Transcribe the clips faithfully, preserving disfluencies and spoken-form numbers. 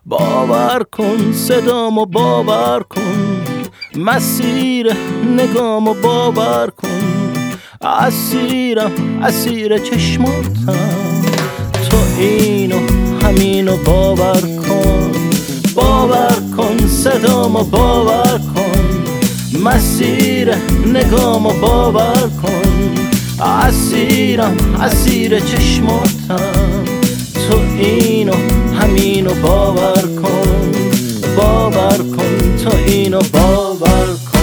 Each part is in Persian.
باور کن صدامو باور کن، مسیر نگامو باور کن، اسیرم اسیر چشماتم، تو اینو همینو باور کن. باور کن صدامو باور کن، مسیر نگامو باور کن، اسیرم اسیر چشماتم، تو اینو همینو باور کن. باور کن تو اینو باور کن.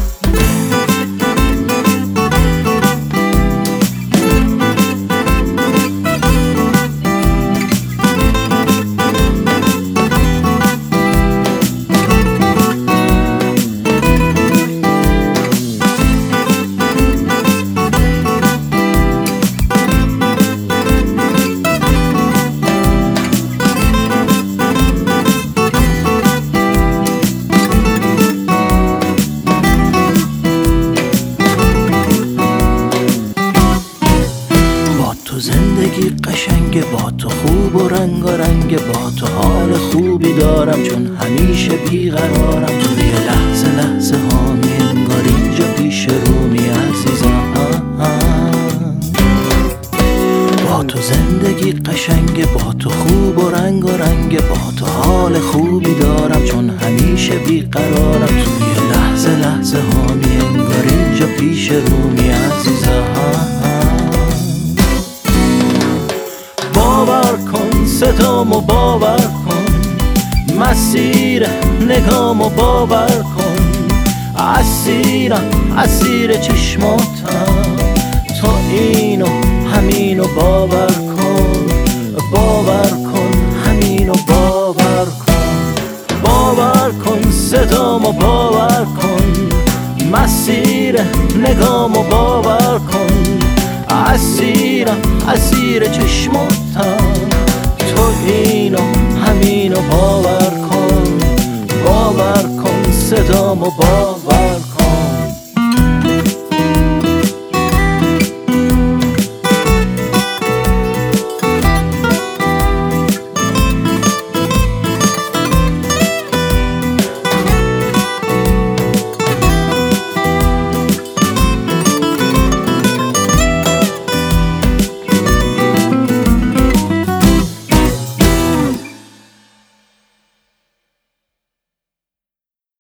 زندگی قشنگه، با تو خوب و رنگ و رنگ، با تو حال خوبی دارم چون همیشه بیقرارم. توی لحظه لحظه ها می انگار اینجا پیش رومی عزیزم. با تو زندگی قشنگه، با تو خوب و رنگ و رنگ، با تو حال خوبی دارم چون همیشه بیقرارم. توی لحظه لحظه ها می انگار اینجا پیش رومی عزیزم. باور کن صدامو باور کن، مسیر نگامو باور کن، اسیرم اسیر چشماتم، تو اینو همینو باور کن. باور کن همینو باور کن. باور کن صدامو باور کن، مسیر نگامو باور کن، اسیرم اسیر چشماتم، تو اینو همینو باور کن. باور کن صدامو باور